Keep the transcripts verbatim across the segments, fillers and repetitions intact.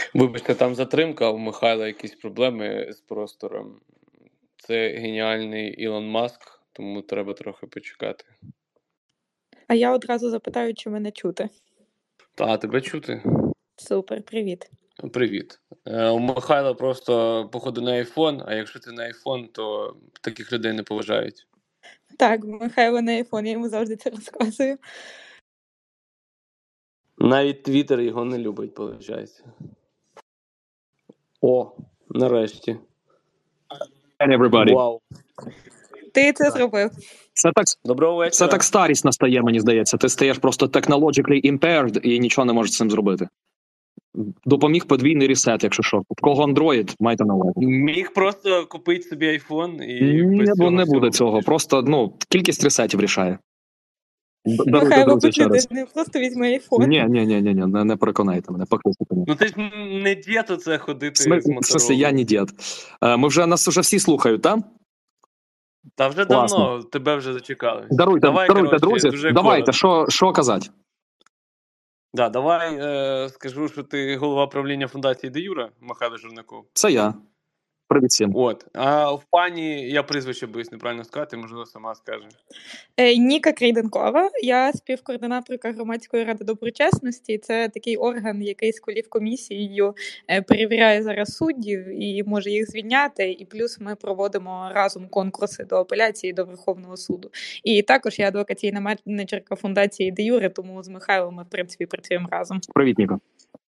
Вибачте, там затримка, у Михайла якісь проблеми з простором. Це геніальний Ілон Маск, тому треба трохи почекати. А я одразу запитаю, чи мене чути. Та, тебе чути. Супер, привіт. Привіт. Е, у Михайла просто, походу, на айфон, а якщо ти на айфон, то таких людей не поважають. Так, Михайло на айфон, я йому завжди це розказую. Навіть Твіттер його не любить, виходить. О, нарешті. Everybody. Вау. Ти це зробив. Це так, Доброго вечора. це так старість настає, мені здається. Ти стаєш просто technologically impaired і нічого не можеш з цим зробити. Допоміг подвійний ресет, якщо що. В кого Android, майте на увазі. Міг просто купити собі айфон і Не, без цього не буде всього. цього. Просто, ну, кількість ресетів рішає. Даруйте, Михайло, друзі, ще почути, раз. не просто візьми айфон. Ні, ні, ні, ні, ні, не, не переконайте мене, поки що. Ну ти ж не дід оце ходити В смислі, з в смислі, Моторолою. я не дід. Е, Ми вже, нас вже всі слухають, так? Та вже Класно. давно, тебе вже зачекали. Даруйте, Давай, даруйте, коротше, друзі. дуже Давайте, коротко. що, що казати? Да, давай е, скажу, що ти голова правління фундації Де Юра, Михайло Журнаков. Це я. Привіт всім. От. А в пані, я прізвище боюсь неправильно сказати, можливо, сама скаже. Е, Ніка Крейденкова, я співкоординаторка Громадської ради доброчесності. Це такий орган, який з колівкомісією е, перевіряє зараз суддів і може їх звільняти. І плюс ми проводимо разом конкурси до апеляції до Верховного суду. І також я адвокаційна менеджерка фундації Де Юре, тому з Михайлом ми, в принципі, працюємо разом. Привіт, Ніко.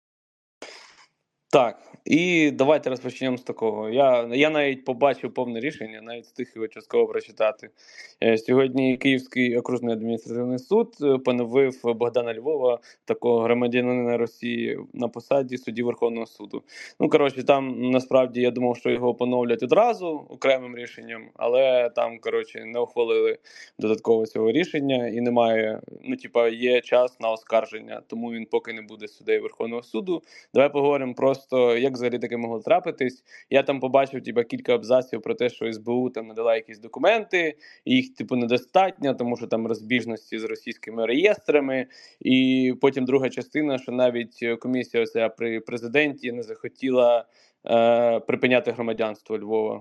Так, і давайте розпочнемо з такого. Я, я навіть побачив повне рішення, навіть встиг його частково прочитати. Е, Сьогодні Київський окружний адміністративний суд е, поновив Богдана Львова, такого громадянина Росії, на посаді судді Верховного суду. Ну, коротше, там насправді я думав, що його поновлять одразу окремим рішенням, але там, коротше, не ухвалили додатково цього рішення і немає, ну, типа, є час на оскарження, тому він поки не буде суддею Верховного суду. Давай поговоримо просто, як взагалі таке могло трапитись. Я там побачив типу, кілька абзаців про те, що ес бе у там надала якісь документи, і їх типу недостатньо, тому що там розбіжності з російськими реєстрами. І потім друга частина, що навіть комісія оця при президенті не захотіла е, припиняти громадянство Львова.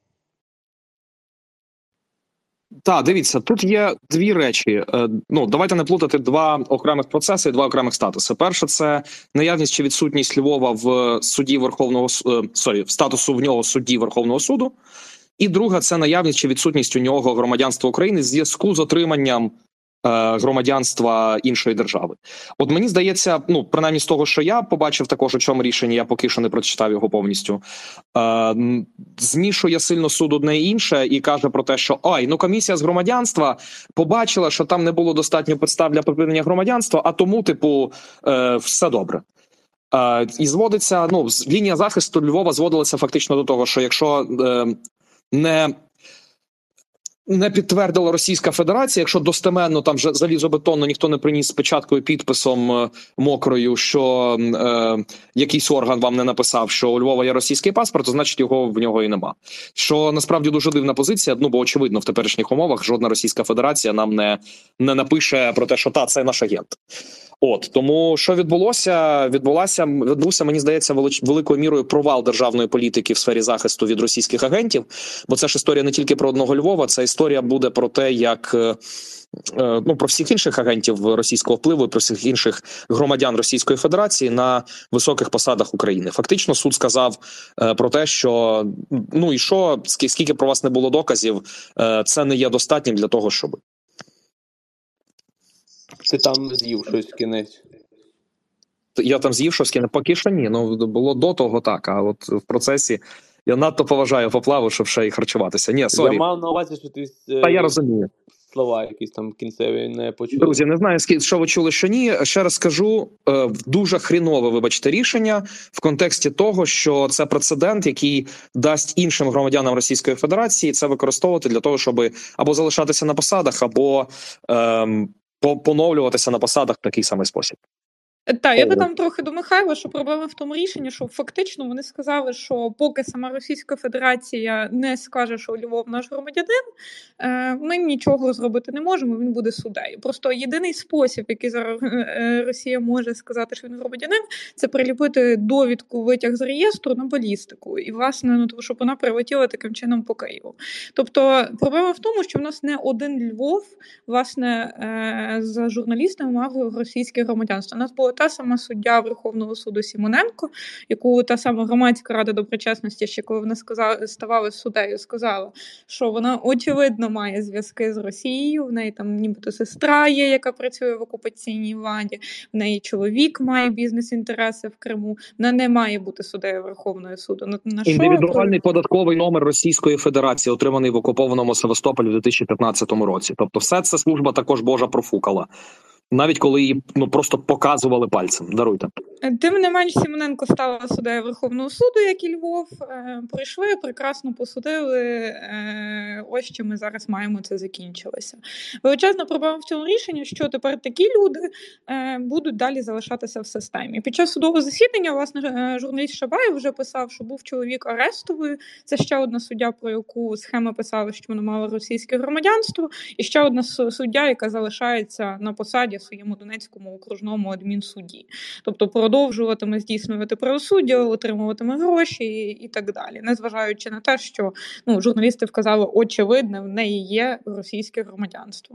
Так, дивіться, тут є дві речі. Е, Ну, давайте не плутати два окремих процеси і два окремих статуси. Перше, це наявність чи відсутність Львова в суді Верховного е, сорі, в статусу в нього судді Верховного суду. І друге, це наявність чи відсутність у нього громадянства України в зв'язку з отриманням е, громадянства іншої держави. От мені здається, ну, принаймні з того, що я побачив також у цьому рішенні, я поки що не прочитав його повністю, е, змішує сильно суд одне і інше і каже про те, що ой, ну комісія з громадянства побачила, що там не було достатньо підстав для припинення громадянства, а тому, типу, е, все добре. Е, і зводиться, ну, лінія захисту Львова зводилася фактично до того, що якщо е, не не підтвердила Російська Федерація, якщо достеменно там вже залізобетонно ніхто не приніс з печаткою, підписом е, мокрою, що е, якийсь орган вам не написав, що у Львова є російський паспорт, то значить його в нього і нема. Що насправді дуже дивна позиція, ну бо очевидно в теперішніх умовах жодна Російська Федерація нам не, не напише про те, що та, це наш агент. От, тому що відбулося? Відбулося, відбувся, мені здається, велич, великою мірою провал державної політики в сфері захисту від російських агентів, бо це ж історія не тільки про одного Львова, це історія буде про те, як, е, ну, про всіх інших агентів російського впливу, про всіх інших громадян Російської Федерації на високих посадах України. Фактично суд сказав е, про те, що, ну і що, скільки про вас не було доказів, е, це не є достатнім для того, щоб... Ти там з'їв щось в кінець. Я там з'їв щось, поки що ні, ну було до того так, а от в процесі я надто поважаю Поплаву, щоб ще й харчуватися. Ні, сорі. Я мав на увазі, що ти Та я розумію. Слова якісь там кінцеві не почули. Друзі, не знаю, що ви чули, що ні. Ще раз скажу, дуже хрінове, вибачте, рішення в контексті того, що це прецедент, який дасть іншим громадянам Російської Федерації це використовувати для того, щоб або залишатися на посадах, або ем, поновлюватися на посадах в такий самий спосіб. Так, я додам трохи до Михайла, що проблема в тому рішенні, що фактично вони сказали, що поки сама Російська Федерація не скаже, що Львов наш громадянин, ми нічого зробити не можемо, він буде суддею. Просто єдиний спосіб, який зараз Росія може сказати, що він громадянин, це приліпити довідку, витяг з реєстру на балістику. І, власне, ну, тому, щоб вона прилетіла таким чином по Києву. Тобто проблема в тому, що в нас не один Львов, власне, за журналістами мав російське громадянство. У нас було та сама суддя Верховного суду Симоненко, яку та сама громадська рада доброчесності, ще коли вона сказала, ставала суддею, сказала, що вона очевидно має зв'язки з Росією, в неї там нібито сестра є, яка працює в окупаційній владі, в неї чоловік має бізнес-інтереси в Криму, вона не має бути суддею Верховного суду. На, на Індивідуальний що? податковий номер Російської Федерації, отриманий в окупованому Севастополі в дві тисячі п'ятнадцятому році. Тобто все це служба також Божа профукала. Навіть коли її ну, просто показували пальцем. Даруйте. Тим не менш, Симоненко стала суддею Верховного суду, як і Львов. Е, прийшли, прекрасно посудили. Е, ось що ми зараз маємо, це закінчилося. Величезна проблема в цьому рішенні, що тепер такі люди е, будуть далі залишатися в системі. Під час судового засідання, власне, журналіст Шабаєв вже писав, що був чоловік Арестовою. Це ще одна суддя, про яку схеми писали, що вона мала російське громадянство. І ще одна суддя, яка залишається на посаді в своєму Донецькому окружному адмінсуді. Тобто продовжуватиме здійснювати правосуддя, отримуватиме гроші і, і так далі. Незважаючи на те, що ну, журналісти вказали очевидно, в неї є російське громадянство.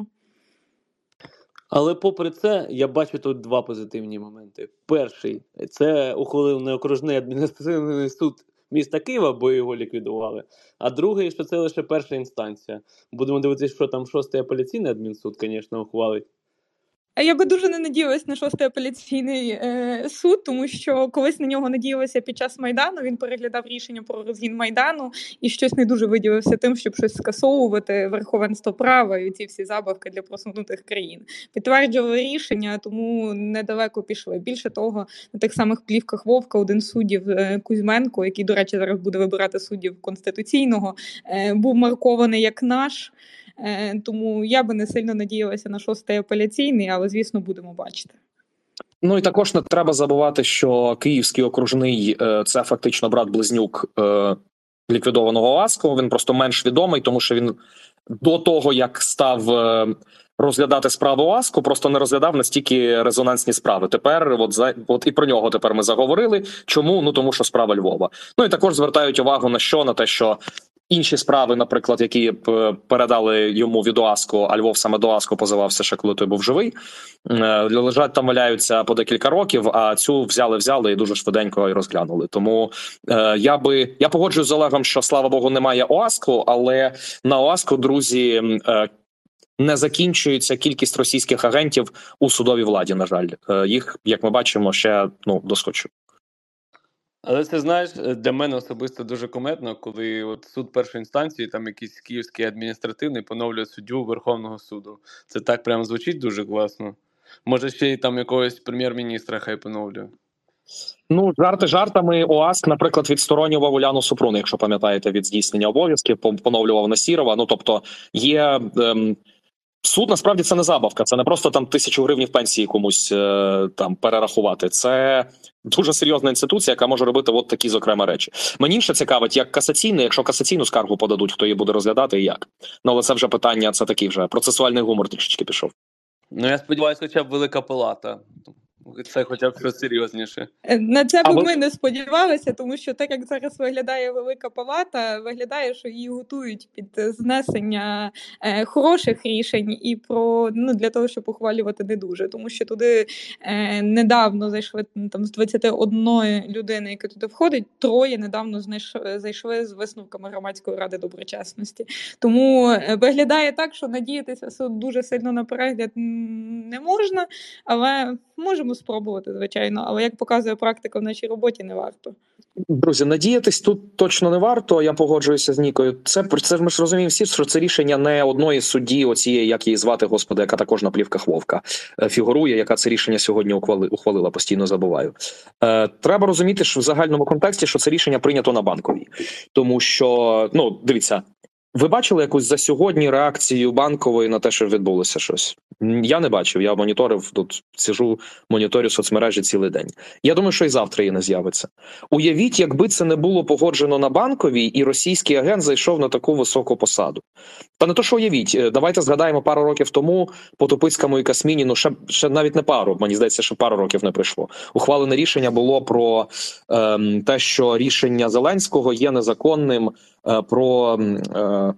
Але попри це, я бачу тут два позитивні моменти. Перший – це ухвалив не окружний адміністративний суд міста Києва, бо його ліквідували. А другий, що це лише перша інстанція. Будемо дивитися, що там шостий апеляційний адмінсуд, звісно, ухвалить. Я би дуже не надіялась на шостий апеляційний е, суд, тому що колись на нього надіялася під час Майдану, він переглядав рішення про розгін Майдану і щось не дуже виділився тим, щоб щось скасовувати, верховенство права і ці всі забавки для просунутих країн. Підтверджували рішення, тому недалеко пішли. Більше того, на тих самих плівках Вовка один з суддів е, Кузьменко, який, до речі, зараз буде вибирати суддів Конституційного, е, був маркований як наш. Тому я би не сильно надіялася на шостий апеляційний, але, звісно, будемо бачити. Ну і також не треба забувати, що Київський окружний – це фактично брат-близнюк ліквідованого ОАСКу. Він просто менш відомий, тому що він до того, як став розглядати справу ОАСКу, просто не розглядав настільки резонансні справи. Тепер, от, за, от і про нього тепер ми заговорили. Чому? Ну тому що справа Львова. Ну і також звертають увагу на що? На те, що інші справи, наприклад, які передали йому від ОАСКу, а Львов саме до ОАСКу позивався ще коли той був живий, лежать там, валяються по декілька років, а цю взяли-взяли і дуже швиденько і розглянули. Тому е, я би, я погоджуюсь з Олегом, що, слава Богу, немає ОАСКу, але на ОАСКу, друзі, е, не закінчується кількість російських агентів у судовій владі, на жаль. Е, їх, як ми бачимо, ще ну, доскочу. Але це, знаєш, для мене особисто дуже кумедно, коли от суд першої інстанції, там якийсь київський адміністративний, поновлює суддю Верховного суду. Це так прямо звучить дуже класно. Може, ще й там якогось прем'єр-міністра хай поновлює. Ну, жарти жартами, ОАСК, наприклад, відсторонював Уляну Супрун, якщо пам'ятаєте, від здійснення обов'язків, поновлював Насірова. Ну, тобто, є... Ем... Суд, насправді, це не забавка, це не просто там тисячу гривень пенсії комусь е, там перерахувати. Це дуже серйозна інституція, яка може робити от такі, зокрема, речі. Мені ще цікавить, як касаційний, якщо касаційну скаргу подадуть, хто її буде розглядати і як. Ну, але це вже питання, це такий вже процесуальний гумор трішечки пішов. Ну, я сподіваюся, хоча б Велика Палата. Це хоча б щось серйозніше. На це б а ми ви... не сподівалися, тому що так, як зараз виглядає Велика Палата, виглядає, що її готують під знесення е, хороших рішень і про ну для того, щоб ухвалювати не дуже. Тому що туди е, недавно зайшли там з двадцяти одної людини, які туди входить, троє недавно знайшли, зайшли з висновками Громадської ради доброчесності. Тому е, виглядає так, що надіятися суд дуже сильно на перегляд не можна, але можемо спробувати, звичайно, але як показує практика в нашій роботі, не варто. Друзі, надіятись тут точно не варто, я погоджуюся з Нікою. Це, це ми ж розуміємо всі, що це рішення не одної судді, оцієї, як її звати, господи, яка також на плівках Вовка фігурує, яка це рішення сьогодні ухвали, ухвалила, постійно забуваю. Е, треба розуміти, що в загальному контексті, що це рішення прийнято на Банковій. Тому що, ну, дивіться, Ви бачили якусь за сьогодні реакцію Банкової на те, що відбулося щось? Я не бачив, я моніторив, тут сижу, моніторю соцмережі цілий день. Я думаю, що і завтра її не з'явиться. Уявіть, якби це не було погоджено на Банковій, і російський агент зайшов на таку високу посаду. Та не то, що уявіть, давайте згадаємо пару років тому по Тупицькому і Касмініну, ще, ще навіть не пару, мені здається, що пару років не пройшло. Ухвалене рішення було про ем, те, що рішення Зеленського є незаконним, е, про... Е,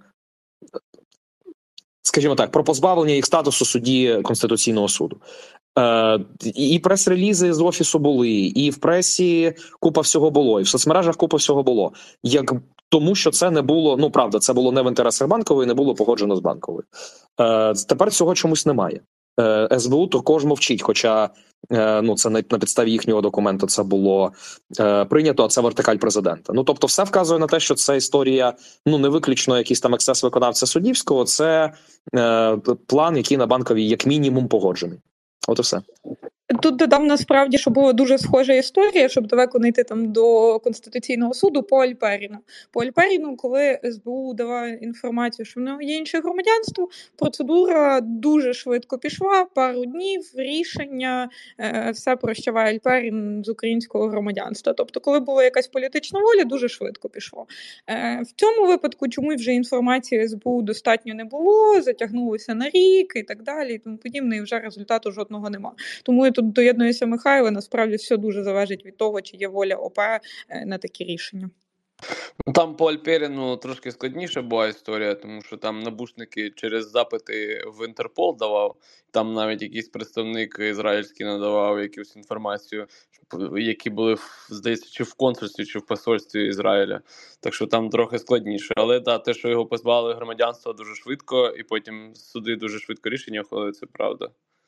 скажімо так, про позбавлення їх статусу судді Конституційного суду. Е, і прес-релізи з Офісу були, і в пресі купа всього було, і в соцмережах купа всього було. Як, тому що це не було, ну правда, це було не в інтересах Банкової, не було погоджено з Банковою. Е, тепер цього чомусь немає. Е, ес бе у також мовчить, хоча е, ну, це на, на підставі їхнього документу це було е, прийнято, а це вертикаль президента. Ну, тобто все вказує на те, що це історія, ну, не виключно якийсь там ексцес виконавця суддівського, це е, план, який на Банковій як мінімум погоджений. От і все. Тут додам насправді, що була дуже схожа історія, щоб далеко не йти там до Конституційного суду по Альперіну. По Альперіну, коли ес бе у дала інформацію, що в нього є інше громадянство, процедура дуже швидко пішла, пару днів, рішення, е, все прощаває Альперін з українського громадянства. Тобто, коли була якась політична воля, дуже швидко пішло. Е, в цьому випадку чомусь вже інформації ес бе у достатньо не було, затягнулося на рік і так далі, і тому подібне, і вже результату жодного нема. Тому я тут доєднуюся Михайло, насправді все дуже залежить від того, чи є воля ОП на такі рішення. Там по Альперіну трошки складніша була історія, тому що там набушники через запити в Інтерпол давав, там навіть якийсь представник ізраїльський надавав якусь інформацію, які були, здається, чи в консульстві, чи в посольстві Ізраїля. Так що там трохи складніше. Але да, те, що його позбавили громадянства дуже швидко, і потім суди дуже швидко рішення ухвалили, це правда.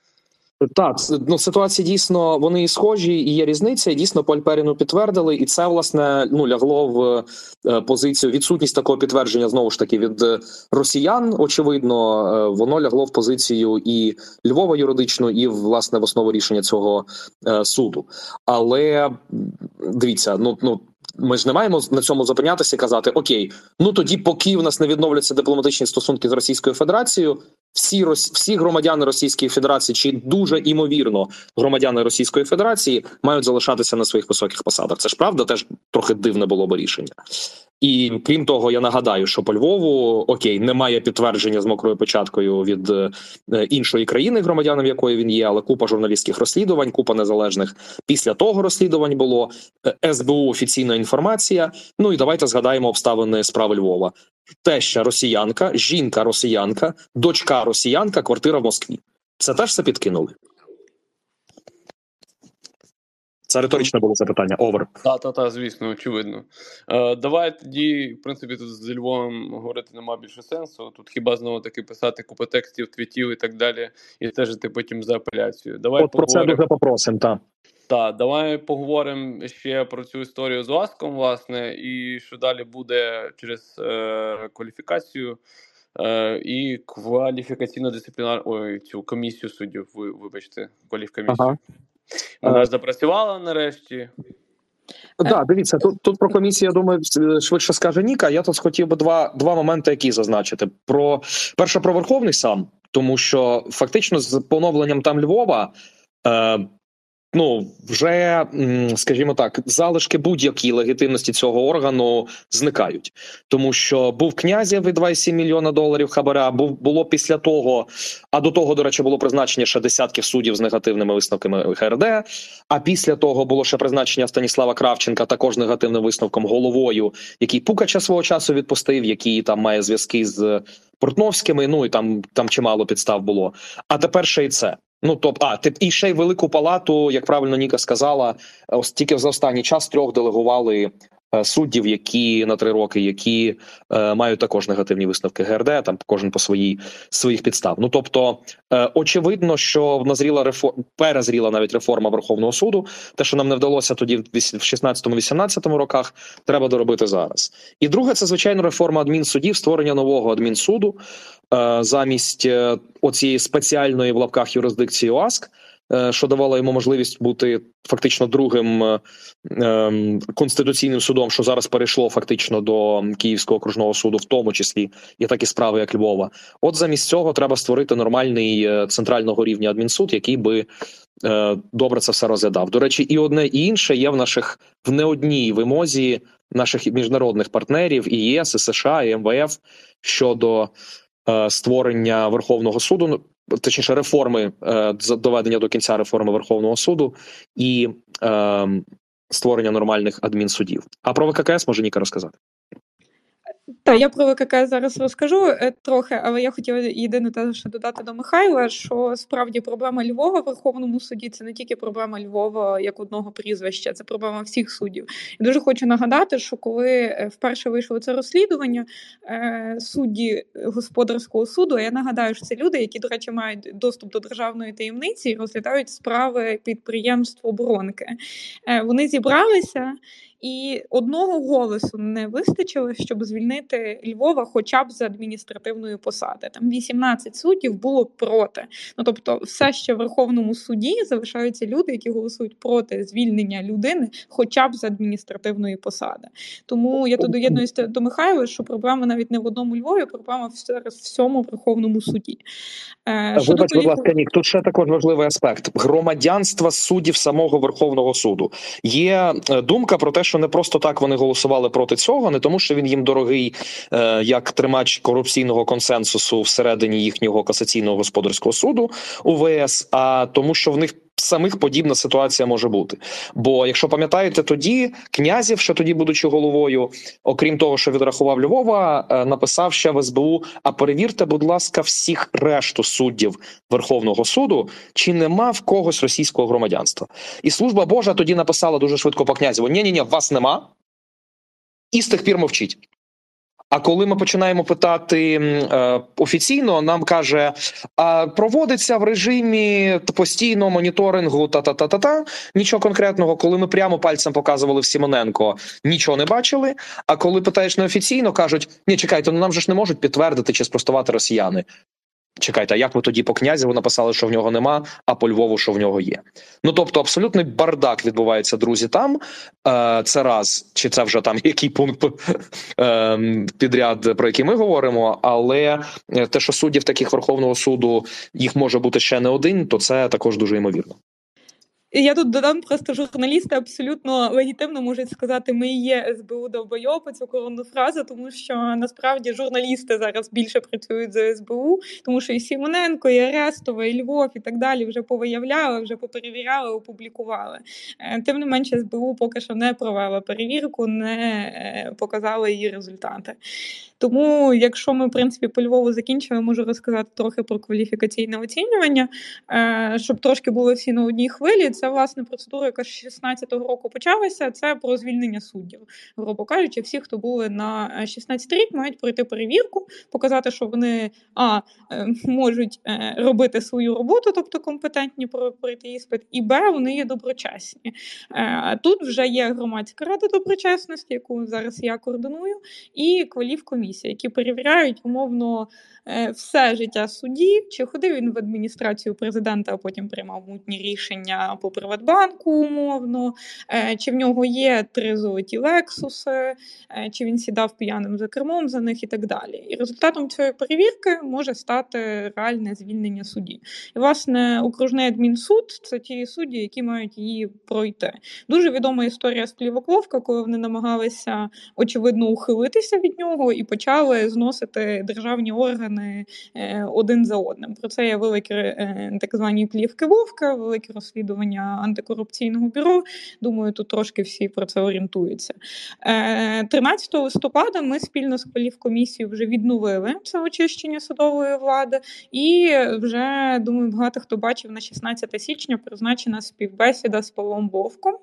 Так, ну ситуації дійсно вони схожі, і є різниця. І дійсно по Альперіну підтвердили, і це власне ну лягло в е, позицію відсутність такого підтвердження знову ж таки від росіян. Очевидно, е, воно лягло в позицію і Львова юридичну, і власне в основу рішення цього е, суду. Але дивіться, ну ну. Ми ж не маємо на цьому зупинятися і казати, окей, ну тоді, поки в нас не відновляться дипломатичні стосунки з Російською Федерацією, всі, всі громадяни Російської Федерації, чи дуже імовірно громадяни Російської Федерації, мають залишатися на своїх високих посадах. Це ж правда, теж трохи дивне було б рішення. І крім того, я нагадаю, що по Львову, окей, немає підтвердження з мокрою печаткою від е, іншої країни, громадянам якої він є, але купа журналістських розслідувань, купа незалежних після того розслідувань було, ес бе у офіційна інформація, ну і давайте згадаємо обставини справи Львова. Теща росіянка, жінка росіянка, дочка росіянка, квартира в Москві. Це теж все підкинули? Це риторичне було запитання. Овер. Та-та-та, звісно, очевидно. Е, давай тоді, в принципі, тут з Львовом говорити нема більше сенсу. Тут хіба знову таки писати купу текстів, твітів і так далі, і стежити потім за апеляцією. Давай От про це дуже попросимо, так. Так, давай поговоримо ще про цю історію з ОАСКом, власне, і що далі буде через е, кваліфікацію е, і кваліфікаційно-дисциплінарну, ой, цю комісію суддів, ви, вибачте, кваліфкомісію. Ага. Вона ж запрацювала нарешті. Так, да, дивіться, тут, тут про комісію, я думаю, швидше скаже Ніка. Я тут хотів би два, два моменти, які зазначити. Про, перше, про Верховний сам, тому що фактично з поновленням там Львова е, ну, вже, скажімо так, залишки будь-якій легітимності цього органу зникають. Тому що був Князєв від два цілих сім мільйона доларів хабаря, був, було після того, а до того, до речі, було призначення ще десятків суддів з негативними висновками ха ер де, а після того було ще призначення Станіслава Кравченка також негативним висновком головою, який Пукача свого часу відпустив, який там має зв'язки з Портновськими, ну і там, там чимало підстав було. А тепер ще й це. Ну, тобто, а, і ще й Велику Палату, як правильно Ніка сказала, ось тільки за останній час трьох делегували е, суддів, які на три роки, які е, мають також негативні висновки га ер де, там кожен по своїй, своїх підстав. Ну, тобто, е, очевидно, що назріла реформа, перезріла навіть реформа Верховного суду. Те, що нам не вдалося тоді в шістнадцятому-вісімнадцятому роках, треба доробити зараз. І друге, це, звичайно, реформа адмінсудів, створення нового адмінсуду, замість оцієї спеціальної в лапках юрисдикції ОАСК, що давало йому можливість бути фактично другим конституційним судом, що зараз перейшло фактично до Київського окружного суду, в тому числі є такі справи, як Львова. От замість цього треба створити нормальний центрального рівня адмінсуд, який би добре це все розглядав. До речі, і одне, і інше є в наших в не одній вимозі наших міжнародних партнерів, і ЄС, і США, і Ем Ве Еф щодо е, створення Верховного суду, точніше реформи, е, доведення до кінця реформи Верховного суду і е, створення нормальних адмінсудів. А про В К К С може Ніка розказати? Так, я про В К К зараз розкажу е, трохи, але я хотіла єдине те, що додати до Михайла, що справді проблема Львова в Верховному суді – це не тільки проблема Львова як одного прізвища, це проблема всіх суддів. І дуже хочу нагадати, що коли вперше вийшло це розслідування, е, судді господарського суду, я нагадаю, що це люди, які, до речі, мають доступ до державної таємниці і розглядають справи підприємств оборонки. Е, вони зібралися, і одного голосу не вистачило, щоб звільнити Львова хоча б з адміністративної посади. Там вісімнадцять суддів було проти. Ну, тобто все ще в Верховному суді залишаються люди, які голосують проти звільнення людини хоча б з адміністративної посади. Тому я тут доєднуюся до Михайла, що проблема навіть не в одному Львові, проблема зараз в всьому Верховному суді. Е, Вибач, будь ласка, Нік, тут ще також важливий аспект. Громадянства суддів самого Верховного суду. Є думка про те, що не просто так вони голосували проти цього, не тому, що він їм дорогий е, як тримач корупційного консенсусу всередині їхнього касаційного господарського суду У Ве Ес, а тому, що в них самих подібна ситуація може бути. Бо, якщо пам'ятаєте, тоді Князєв, що тоді будучи головою, окрім того, що відрахував Львова, е, написав ще в Ес Бе У: а перевірте, будь ласка, всіх решту суддів Верховного суду, чи нема в когось російського громадянства. І Служба Божа тоді написала дуже швидко по Князєву: ні-ні-ні, вас нема, і з тих пір мовчіть. А коли ми починаємо питати е, офіційно, нам каже, а проводиться в режимі постійного моніторингу та-та-та-та-та, нічого конкретного. Коли ми прямо пальцем показували в Симоненко, нічого не бачили. А коли питаєш неофіційно, кажуть, ні, чекайте, ну нам же ж не можуть підтвердити чи спростувати росіяни. Чекайте, а як ви тоді по Князєву написали, що в нього нема, а по Львову, що в нього є? Ну, тобто, абсолютний бардак відбувається, друзі, там. Е, це раз, чи це вже там який пункт е, підряд, про який ми говоримо, але те, що суддів таких Верховного суду, їх може бути ще не один, то це також дуже ймовірно. Я тут додам, просто журналісти абсолютно легітимно можуть сказати, ми є Ес Бе У довбойоби, цю коронну фразу, тому що насправді журналісти зараз більше працюють за Ес Бе У, тому що і Симоненко, і Арестова, і Львов, і так далі вже повиявляли, вже поперевіряли, опублікували. Тим не менше, Ес Бе У поки що не провела перевірку, не показала її результати. Тому, якщо ми, в принципі, по Львову закінчили, можу розказати трохи про кваліфікаційне оцінювання, щоб трошки були всі на одній хвилі. Це, власне, процедура, яка з шістнадцятого року почалася, це про звільнення суддів. Грубо кажучи, всі, хто були на шістнадцятий рік, мають пройти перевірку, показати, що вони, а, можуть робити свою роботу, тобто компетентні пройти іспит, і, б, вони є доброчесні. Тут вже є громадська рада доброчесності, яку зараз я координую, і кваліфкомісія, які перевіряють, умовно, все життя судді, чи ходив він в адміністрацію президента, а потім приймав мутні рішення по Приватбанку, умовно, чи в нього є три золоті лексуси, чи він сідав п'яним за кермом за них і так далі. І результатом цієї перевірки може стати реальне звільнення судді. І, власне, окружний адмінсуд – це ті судді, які мають її пройти. Дуже відома історія з Плівок-Вовка, коли вони намагалися, очевидно, ухилитися від нього і почали зносити державні органи один за одним. Про це є великі так звані плівки Вовка, велике розслідування антикорупційного бюро. Думаю, тут трошки всі про це орієнтуються. тринадцятого листопада ми спільно з кваліфкомісією вже відновили це очищення судової влади і вже, думаю, багато хто бачив, на шістнадцяте січня призначена співбесіда з Павлом Вовком.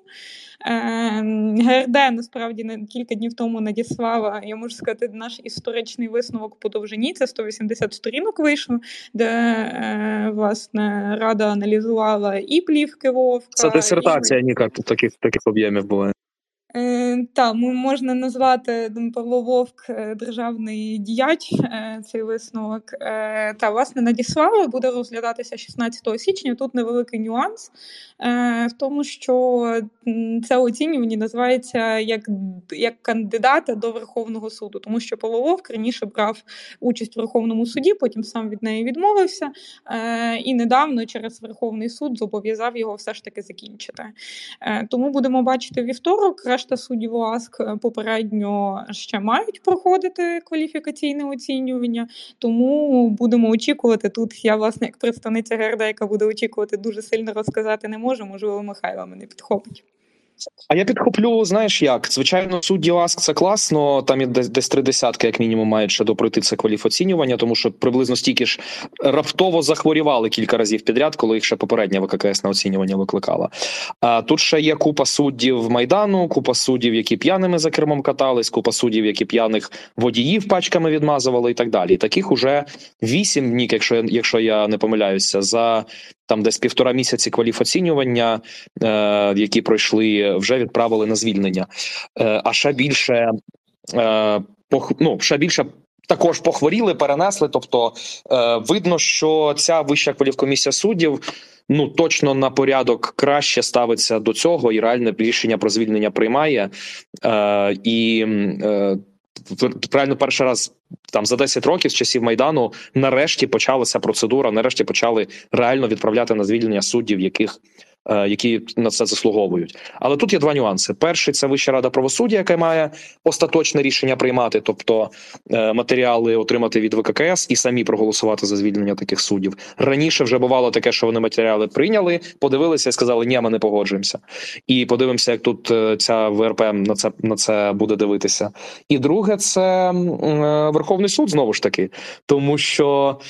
Ге ер де, насправді, кілька днів тому надіслала, я можу сказати, наш історичний висновок по довжині, це сто вісімдесят сторінок вийшло, де, власне, Рада аналізувала і плівки Вовка. Це дисертація, і... Ніка, таких, таких об'ємів буває. Е, та, можна назвати Павло Вовк державний діяч, е, цей висновок. Е, та, власне, надіслали, буде розглядатися шістнадцятого січня. Тут невеликий нюанс е, в тому, що це оцінювання називається як, як кандидата до Верховного суду, тому що Павло Вовк раніше брав участь в Верховному суді, потім сам від неї відмовився, е, і недавно через Верховний суд зобов'язав його все ж таки закінчити. Е, тому будемо бачити вівторок. Решта суддів ЛАСК попередньо ще мають проходити кваліфікаційне оцінювання, тому будемо очікувати. Тут я, власне, як представниця ГРД, яка буде очікувати, дуже сильно розказати не можу, можливо, Михайло мене підхопить. А я підхоплю, знаєш як, звичайно, судді ЛАСК це класно, там і десь, десь три десятки, як мінімум, мають ще допройти це кваліфоцінювання, тому що приблизно стільки ж раптово захворівали кілька разів підряд, коли їх ще попереднє ВККС на оцінювання викликала. А тут ще є купа суддів Майдану, купа суддів, які п'яними за кермом катались, купа суддів, які п'яних водіїв пачками відмазували і так далі. І таких уже вісім днів, якщо я, якщо я не помиляюся, за там десь півтора місяці кваліфоцінювання, е, які пройшли, вже відправили на звільнення. Е, а ще більше, е, пох, ну, ще більше також похворіли, перенесли. Тобто е, видно, що ця Вища кваліфкомісія суддів ну точно на порядок краще ставиться до цього і реальне рішення про звільнення приймає. Е, і е, правильно, перший раз там за десять років з часів Майдану нарешті почалася процедура, нарешті почали реально відправляти на звільнення суддів, яких які на це заслуговують. Але тут є два нюанси. Перший – це Вища рада правосуддя, яка має остаточне рішення приймати, тобто е, матеріали отримати від ВККС і самі проголосувати за звільнення таких суддів. Раніше вже бувало таке, що вони матеріали прийняли, подивилися і сказали, ні, ми не погоджуємося. І подивимося, як тут е, ця ВРП на це, на це буде дивитися. І друге – це е, Верховний суд, знову ж таки, тому що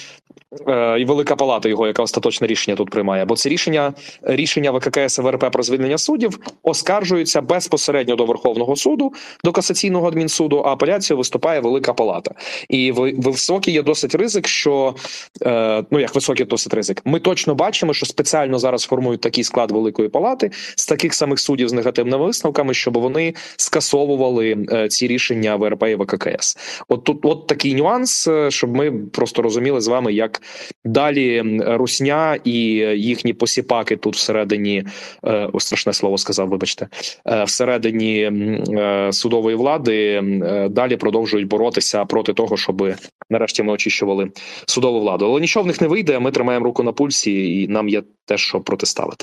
і Велика Палата його, яка остаточне рішення тут приймає. Бо це рішення, рішення ВККС і ВРП про звільнення суддів оскаржуються безпосередньо до Верховного суду, до Касаційного адмінсуду, а апеляцію виступає Велика Палата. І високий є досить ризик, що, е, ну як високий досить ризик, ми точно бачимо, що спеціально зараз формують такий склад Великої Палати з таких самих суддів з негативними висновками, щоб вони скасовували е, ці рішення ВРП і ВККС. От тут от такий нюанс, щоб ми просто розуміли з вами, як далі русня і їхні посіпаки тут всередині, е, страшне слово сказав, вибачте, е, всередині е, судової влади е, далі продовжують боротися проти того, щоб нарешті ми очищували судову владу. Але нічого в них не вийде, ми тримаємо руку на пульсі і нам є те, що протиставити.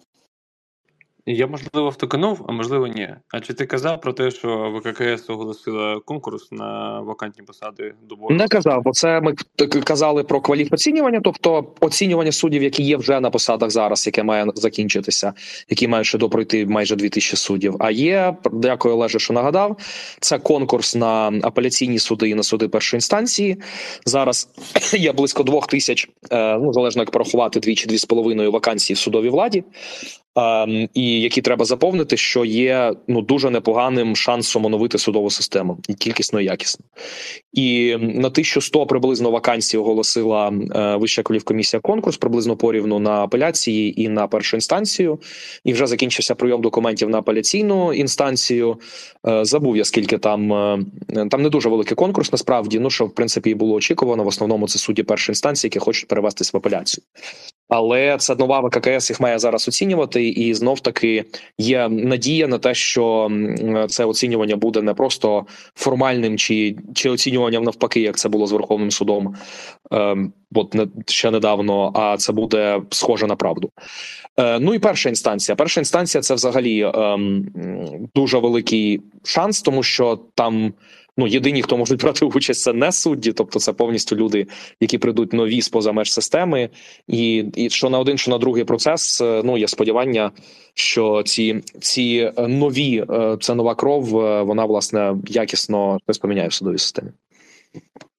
Я, можливо, втоканув, а можливо, ні. А чи ти казав про те, що ВККС оголосила конкурс на вакантні посади добору? Не казав, бо це ми казали про кваліфоцінювання, тобто оцінювання суддів, які є вже на посадах зараз, яке має закінчитися, які мають ще допройти майже дві тисячі суддів. А є, дякую, Олеже, що нагадав, це конкурс на апеляційні суди і на суди першої інстанції. Зараз є близько двох тисяч, ну, залежно як порахувати, дві чи дві з половиною вакансій в судовій владі. Um, і які треба заповнити, що є ну дуже непоганим шансом оновити судову систему і кількісно, і якісно. І на тисячу сто приблизно вакансій оголосила е, Вища кваліфкомісія конкурс, приблизно порівну на апеляції і на першу інстанцію. І вже закінчився прийом документів на апеляційну інстанцію. Е, забув я, скільки там, е, там не дуже великий конкурс, насправді, ну що в принципі і було очікувано. В основному це судді першої інстанції, які хочуть перевестись в апеляцію. Але це нова ВККС їх має зараз оцінювати, і знов-таки є надія на те, що це оцінювання буде не просто формальним чи, чи оцінюванням навпаки, як це було з Верховним судом е, от не, ще недавно, а це буде схоже на правду. Е, ну і перша інстанція. Перша інстанція – це взагалі е, дуже великий шанс, тому що там ну, єдині, хто можуть брати участь, це не судді, тобто це повністю люди, які прийдуть нові з-поза меж системи. І, і що на один, що на другий процес, ну, є сподівання, що ці, ці нові, це нова кров, вона, власне, якісно щось поміняє в судовій системі.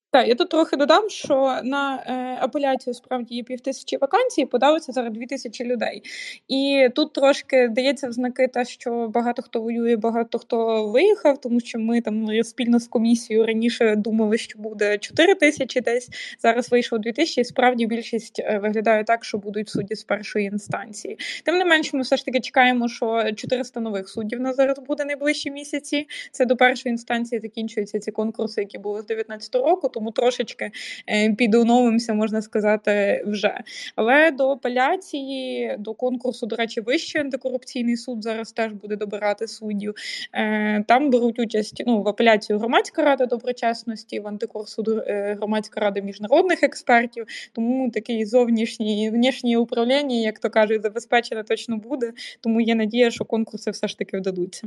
Так, я тут трохи додам, що на е, апеляцію справді є півтисячі вакансій, подалося зараз дві тисячі людей. І тут трошки дається в знаки те, що багато хто воює, багато хто виїхав, тому що ми там спільно з комісією раніше думали, що буде чотири тисячі десь, зараз вийшло дві тисячі, і справді більшість е, виглядає так, що будуть судді з першої інстанції. Тим не менше, ми все ж таки чекаємо, що чотириста нових суддів на зараз буде найближчі місяці. Це до першої інстанції закінчуються ці конкурси, які були з дев'ятнадцятого року, тому трошечки е, підоновимося, можна сказати, вже. Але до апеляції, до конкурсу, до речі, Вищий антикорупційний суд зараз теж буде добирати суддів. Е, там беруть участь, ну, в апеляцію Громадська рада доброчесності, в антикорсуд е, Громадська рада міжнародних експертів, тому такий зовнішній, внішнє управління, як то кажуть, забезпечене точно буде, тому є надія, що конкурси все ж таки вдадуться.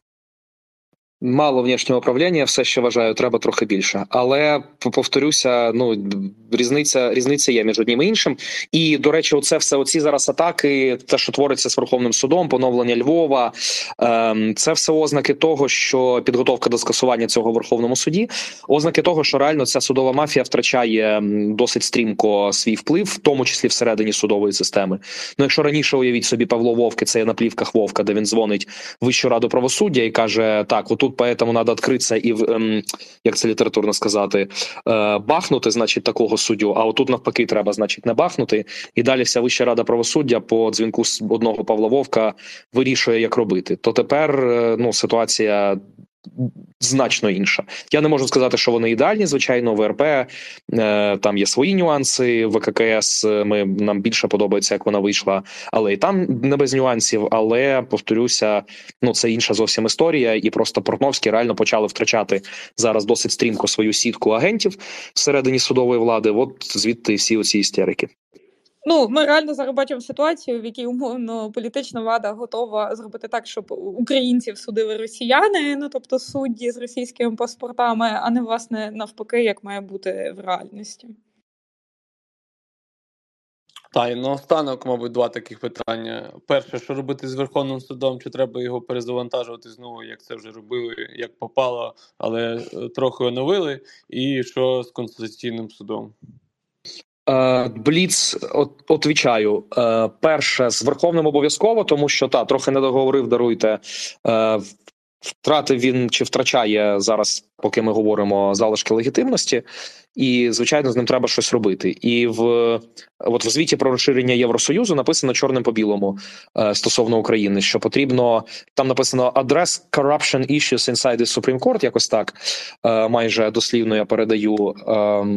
Мало внішнього управління, все ще вважаю, треба трохи більше. Але повторюся, ну різниця різниця є між одним і іншим. І до речі, оце все оці зараз атаки, те, що твориться з Верховним судом, поновлення Львова, ем, це все ознаки того, що підготовка до скасування цього в Верховному суді, ознаки того, що реально ця судова мафія втрачає досить стрімко свій вплив, в тому числі всередині судової системи. Ну, якщо раніше уявіть собі Павло Вовки, це є на плівках Вовка, де він дзвонить в Вищу раду правосуддя і каже: так, отут поэтому надо відкритися і, ем, як це літературно сказати, е, бахнути, значить, такого суддю, а отут навпаки треба, значить, не бахнути. І далі вся Вища рада правосуддя по дзвінку з одного Павла Вовка вирішує, як робити. То тепер, е, ну, ситуація значно інша. Я не можу сказати, що вони ідеальні, звичайно, в ВРП е, там є свої нюанси, в ВККС ми, нам більше подобається, як вона вийшла, але і там не без нюансів, але, повторюся, ну, це інша зовсім історія, і просто Портновські реально почали втрачати зараз досить стрімко свою сітку агентів всередині судової влади, от звідти всі оці істерики. Ну, ми реально зараз бачимо ситуацію, в якій умовно політична влада готова зробити так, щоб українців судили росіяни, ну тобто судді з російськими паспортами, а не, власне, навпаки, як має бути в реальності. Та, і наостанок, мабуть, два таких питання. Перше, що робити з Верховним судом, чи треба його перезавантажувати знову, як це вже робили, як попало, але трохи оновили, і що з Конституційним судом? Бліц, от, отвічаю. Перше, з Верховним обов'язково, тому що, та, трохи не договорив, даруйте, втратив він чи втрачає зараз, поки ми говоримо, залишки легітимності, і, звичайно, з ним треба щось робити. І в, от в звіті про розширення Євросоюзу написано чорним по білому е, стосовно України, що потрібно, там написано «address corruption issues inside the Supreme Court», якось так, е, майже дослівно я передаю, е,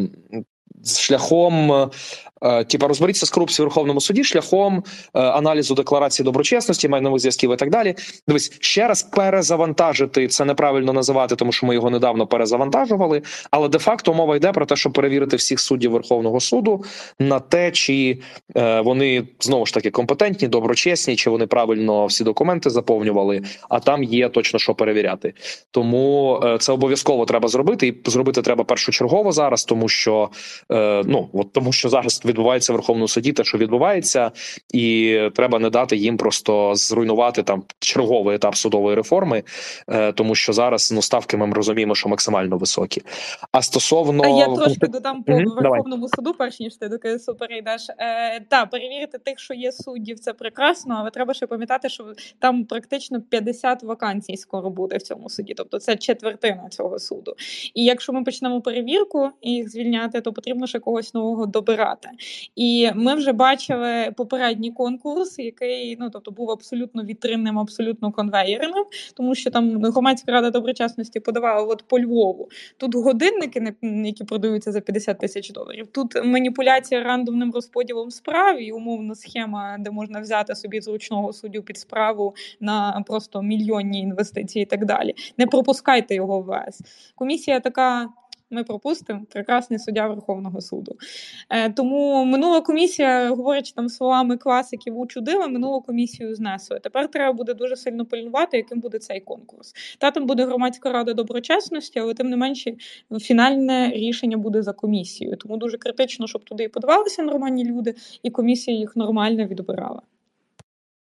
шляхом, е, типа, розберіться з корупцією в Верховному суді шляхом е, аналізу декларації доброчесності, майнових зв'язків і так далі. Дивись, ще раз перезавантажити, це неправильно називати, тому що ми його недавно перезавантажували, але де-факто мова йде про те, щоб перевірити всіх суддів Верховного суду на те, чи е, вони, знову ж таки, компетентні, доброчесні, чи вони правильно всі документи заповнювали, а там є точно що перевіряти. Тому е, це обов'язково треба зробити, і зробити треба першочергово зараз, тому що Е, ну, от тому що зараз відбувається в Верховному суді те, що відбувається, і треба не дати їм просто зруйнувати там черговий етап судової реформи, е, тому що зараз, ну, ставки ми розуміємо, що максимально високі. А стосовно... А я трошки додам по mm-hmm, Верховному давай. суду, перш ніж ти до КСУ перейдеш. Е, та, перевірити тих, що є суддів, це прекрасно, але треба ще пам'ятати, що там практично п'ятдесят вакансій скоро буде в цьому суді, тобто це четвертина цього суду. І якщо ми почнемо перевірку і їх звільняти, то потрібно ще когось нового добирати. І ми вже бачили попередній конкурс, який, ну, тобто, був абсолютно вітринним, абсолютно конвеєрним, тому що там Громадська рада доброчесності подавала от по Львову. Тут годинники, які продаються за п'ятдесят тисяч доларів. Тут маніпуляція рандомним розподілом справ і умовна схема, де можна взяти собі зручного суддю під справу на просто мільйонні інвестиції і так далі. Не пропускайте його в ВС. Комісія така... Ми пропустимо, прекрасний суддя Верховного суду. Е, тому минула комісія, говорячи там словами класиків, учудила, минулу комісію знесли. Тепер треба буде дуже сильно пильнувати, яким буде цей конкурс. Та там буде Громадська рада доброчесності, але тим не менше фінальне рішення буде за комісією. Тому дуже критично, щоб туди і подавалися нормальні люди, і комісія їх нормально відбирала.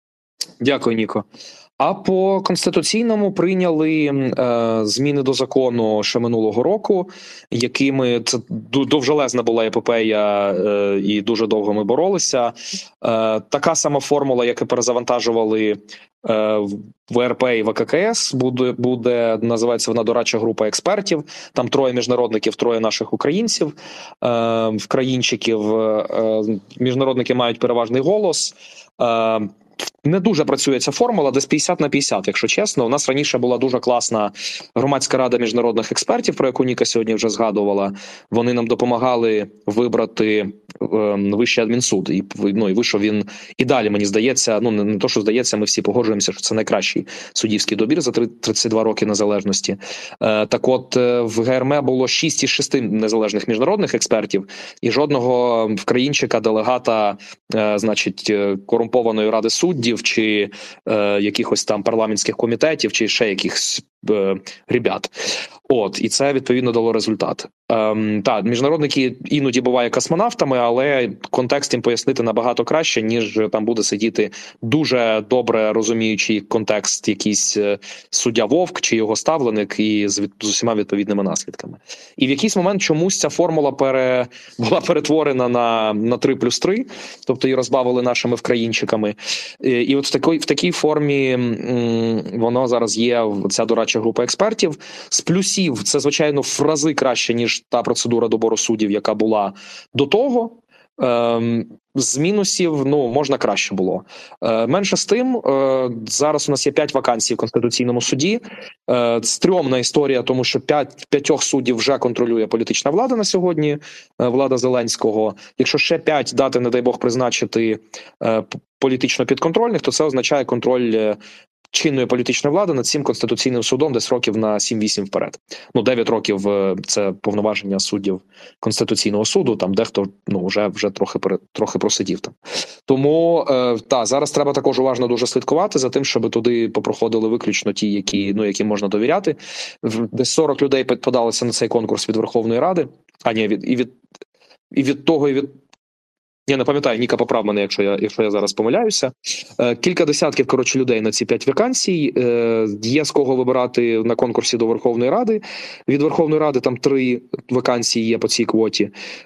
Дякую, Ніко. А по конституційному прийняли е, зміни до закону ще минулого року, якими це довжелезна була епопея, е, і дуже довго ми боролися. Е, така сама формула, як і перезавантажували е, В Р П і В К К С, буде, буде, називається вона дорадча група експертів. Там троє міжнародників, троє наших українців, е, вкраїнчиків. Е, міжнародники мають переважний голос. Е, Не дуже працює ця формула, десь п'ятдесят на п'ятдесят, якщо чесно. У нас раніше була дуже класна громадська рада міжнародних експертів, про яку Ніка сьогодні вже згадувала. Вони нам допомагали вибрати е, Вищий адмінсуд. І, ну, і вийшов він і далі, мені здається, ну не, не то, що здається, ми всі погоджуємося, що це найкращий суддівський добір за тридцять два роки незалежності. Е, так от, е, в Г Р М було шість із шести незалежних міжнародних експертів, і жодного вкраїнчика, делегата, е, значить, корумпованої ради суддів, чи е, якихось там парламентських комітетів, чи ще якихось е, ребят. От, і це, відповідно, дало результат. Ем, так, міжнародники іноді бувають космонавтами, але контекст їм пояснити набагато краще, ніж там буде сидіти дуже добре розуміючий контекст якийсь суддя Вовк чи його ставленик і з, з усіма відповідними наслідками. І в якийсь момент чомусь ця формула пере, була перетворена на, на три плюс три, тобто її розбавили нашими вкраїнчиками. І, і от в такій, в такій формі м, воно зараз є, ця дорадча група експертів. З плюсів це, звичайно, в рази краще, ніж та процедура добору суддів, яка була до того. Ем, з мінусів, ну, можна краще було. Е, менше з тим, е, зараз у нас є п'ять вакансій в Конституційному суді. Е, стрьомна історія, тому що п'ять, п'ятьох суддів вже контролює політична влада на сьогодні, е, влада Зеленського. Якщо ще п'ять дати, не дай Бог, призначити е, політично підконтрольних, то це означає контроль е, чинної політичної влади над цим Конституційним судом десь років на сім-вісім вперед. Ну, дев'ять років – це повноваження суддів Конституційного суду, там дехто ну, вже, вже трохи, трохи просидів там. Тому, е, та, зараз треба також уважно дуже слідкувати за тим, щоб туди попроходили виключно ті, які, ну, яким можна довіряти. Десь сорок людей подалися на цей конкурс від Верховної Ради, а ні, від, і, від, і від того, і від я не пам'ятаю, Ніка, поправ мене, якщо я, якщо я зараз помиляюся. Е, кілька десятків, коротше, людей на ці п'ять вакансій. Е, є з кого вибирати на конкурсі до Верховної Ради. Від Верховної Ради там три вакансії є по цій квоті.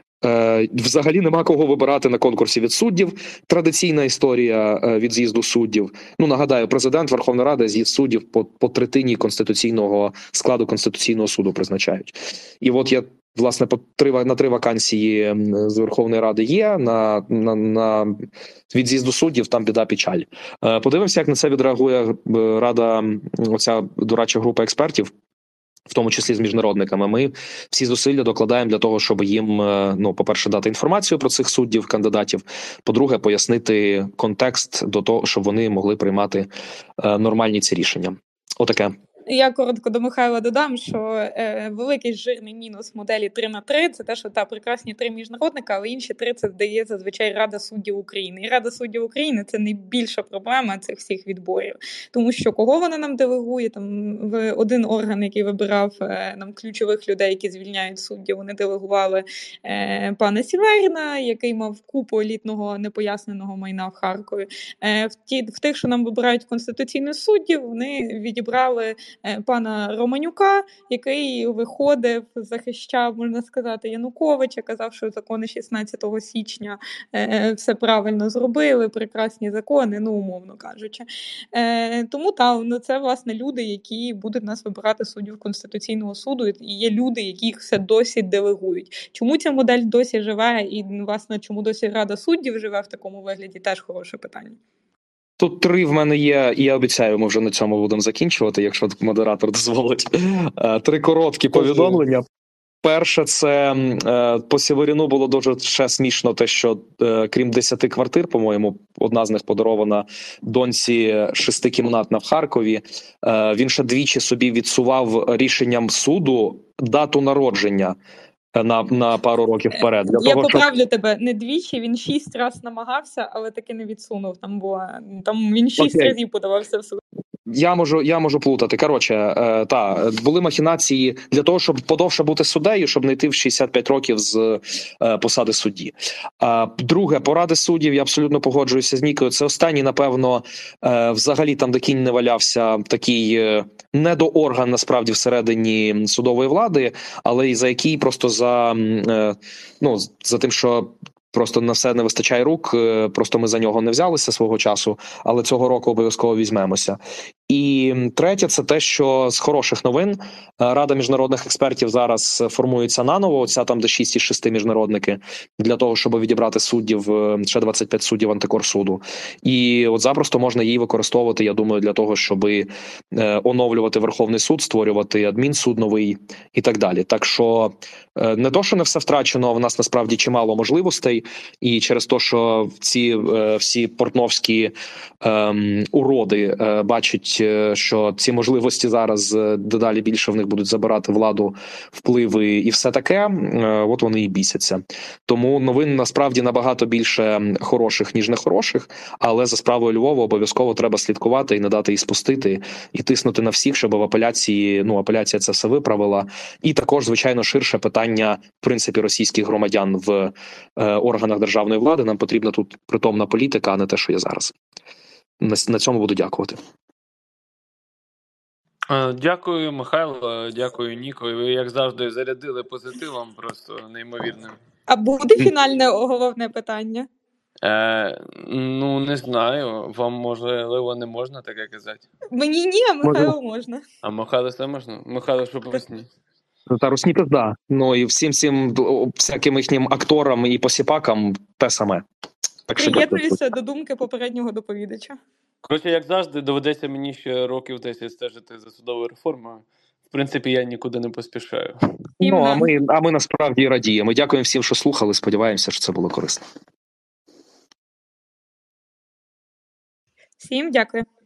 Е, взагалі нема кого вибирати на конкурсі від суддів. Традиційна історія е, від з'їзду суддів. Ну, нагадаю, президент, Верховна Рада, з'їзд суддів по, по третині конституційного складу Конституційного суду призначають. І от я власне, по три, на три вакансії з Верховної Ради є, на, на, на від з'їзду суддів там біда печаль. Подивимося, як на це відреагує Рада, оця дорадча група експертів, в тому числі з міжнародниками. Ми всі зусилля докладаємо для того, щоб їм, ну, по-перше, дати інформацію про цих суддів, кандидатів, по-друге, пояснити контекст до того, щоб вони могли приймати нормальні ці рішення. Отаке. Я коротко до Михайла додам, що е, великий жирний мінус моделі три на три – це те, що та прекрасні три міжнародника, але інші три – це дає зазвичай Рада суддів України. І Рада суддів України – це найбільша проблема цих всіх відборів. Тому що кого вона нам делегує? Там в один орган, який вибирав е, нам ключових людей, які звільняють суддів, вони делегували е, пана Сіверіна, який мав купу елітного непоясненого майна в Харкові. Е, в, ті, в тих, що нам вибирають конституційних суддів, вони відібрали пана Романюка, який виходив, захищав, можна сказати, Януковича, казав, що закони шістнадцятого січня е, все правильно зробили, прекрасні закони, ну, умовно кажучи. Е, тому, та, ну, це, власне, люди, які будуть нас вибирати суддів Конституційного суду, і є люди, яких все досі делегують. Чому ця модель досі живе, і, власне, чому досі Рада суддів живе в такому вигляді, теж хороше питання. Тут три в мене є, і я обіцяю, ми вже на цьому будемо закінчувати, якщо модератор дозволить. Три короткі повідомлення. Перше, це е, по Сєверіну було дуже ще смішно те, що е, крім десяти квартир, по-моєму, одна з них подарована доньці шестикімнатна в Харкові, е, він ще двічі собі відсував рішенням суду дату народження на, на пару років вперед. Для Я того, поправлю щоб... тебе, не двічі, він шість раз намагався, але таки не відсунув. Там була, там він шість Окей. разів подавався в суд. Я можу, я можу плутати. Коротше, е, та були махінації для того, щоб подовше бути суддею, щоб не йти в шістдесят п'ять років з е, посади судді. А друге, поради суддів, я абсолютно погоджуюся з Нікою. Це останній, напевно, е, взагалі там, де кінь не валявся, такий е, недоорган насправді всередині судової влади, але і за який просто за е, ну за тим, що. Просто на все не вистачає рук, просто ми за нього не взялися свого часу, але цього року обов'язково візьмемося. І третє, це те, що з хороших новин Рада міжнародних експертів зараз формується наново, оця там де шість із шести міжнародники, для того, щоб відібрати суддів, ще двадцять п'ять суддів антикорсуду. І от запросто можна її використовувати, я думаю, для того, щоб оновлювати Верховний суд, створювати адмінсуд новий і так далі. Так що не то, що не все втрачено, в нас насправді чимало можливостей, і через те, що ці всі портновські ем, уроди е, бачать, що ці можливості зараз дедалі більше в них будуть забирати владу, впливи і все таке, от вони і бісяться. Тому новин насправді набагато більше хороших, ніж нехороших, але за справою Львова обов'язково треба слідкувати і не дати її спустити, і тиснути на всіх, щоб в апеляції, ну, апеляція це все виправила. І також, звичайно, ширше питання, в принципі, російських громадян в е, органах державної влади. Нам потрібна тут притомна політика, а не те, що є зараз. На, на цьому буду дякувати. Дякую, Михайло, дякую, Ніко. Ви, як завжди, зарядили позитивом просто неймовірним. А буде фінальне головне питання? Е, ну, не знаю. Вам, можливо, не можна таке казати? Мені ні, а Михайло можна. А Михайло все можна? Михайло, що русні? Та русні пизда. Ну і всім всім всяким їхнім акторам і посіпакам те саме. Так що приєднуюся до думки попереднього доповідача. Коротше, як завжди, доведеться мені ще років десять стежити за судовою реформою. В принципі, я нікуди не поспішаю. Ну, а ми, а ми насправді радіємо. Дякуємо всім, що слухали. Сподіваємося, що це було корисно. Всім дякую.